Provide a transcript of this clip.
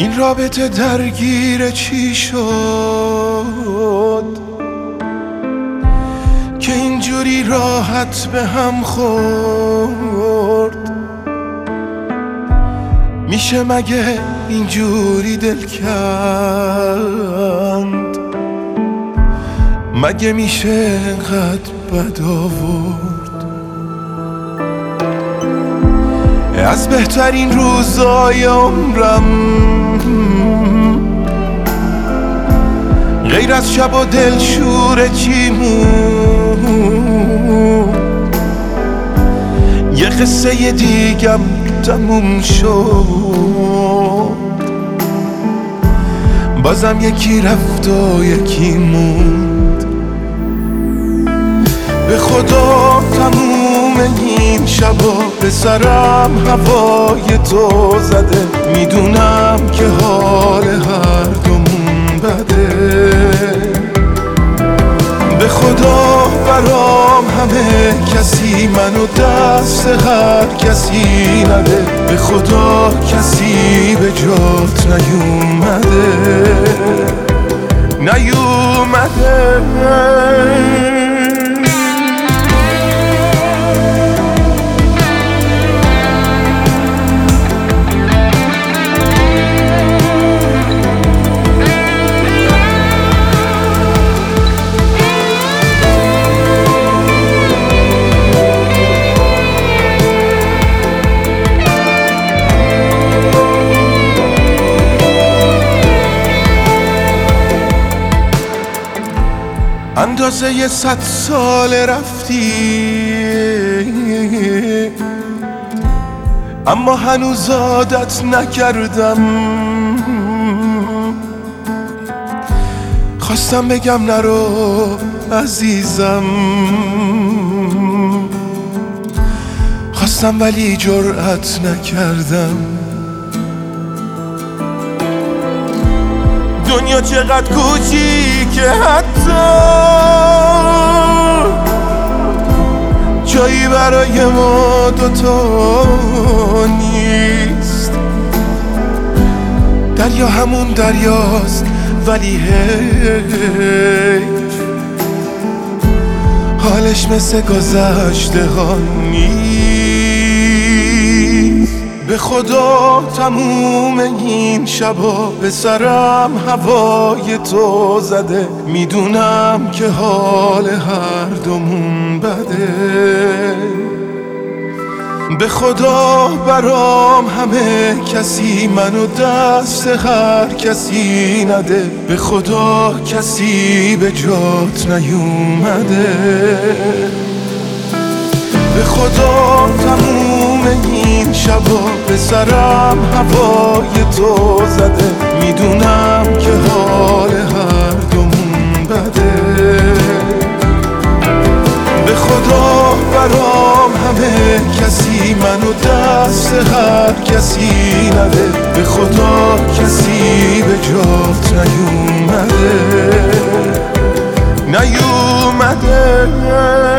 این رابطه درگیر چی شد که اینجوری راحت به هم خورد؟ میشه مگه اینجوری دل کند؟ مگه میشه انقدر بد آورد؟ از بهترین روزای عمرم غیر از شب و دلشوره چی مون؟ یه قصه دیگم تموم شد، بازم یکی رفت و یکی موند. به خدا تموم این شبا به سرم هوای تو زده، میدونم که حال هر دومون بده. به خدا برام همه کسی منو دست هر کسی نده، به خدا کسی به جات نیومده. اندازه 100 سال رفتی، اما هنوز عادت نکردم. خواستم بگم نرو عزیزم، خواستم ولی جرأت نکردم. دنیا چقدر کوچیکه، حتی جایی برای ما دوتا نیست. دریا همون دریاست ولی حیف حالش مثل گذشته ها نیست. به خدا تموم این شبا به سرم هوای تو زده، میدونم که حال هر دومون بده. به خدا برام همه کسی منو دست هر کسی نده، به خدا کسی به جات نیومده. به خدا تموم این شبا به سرم هوای تو زده، میدونم که حال هر دومون بده. به خدا برام همه کسی منو دست هر کسی نده، به خدا کسی به جات نیومده.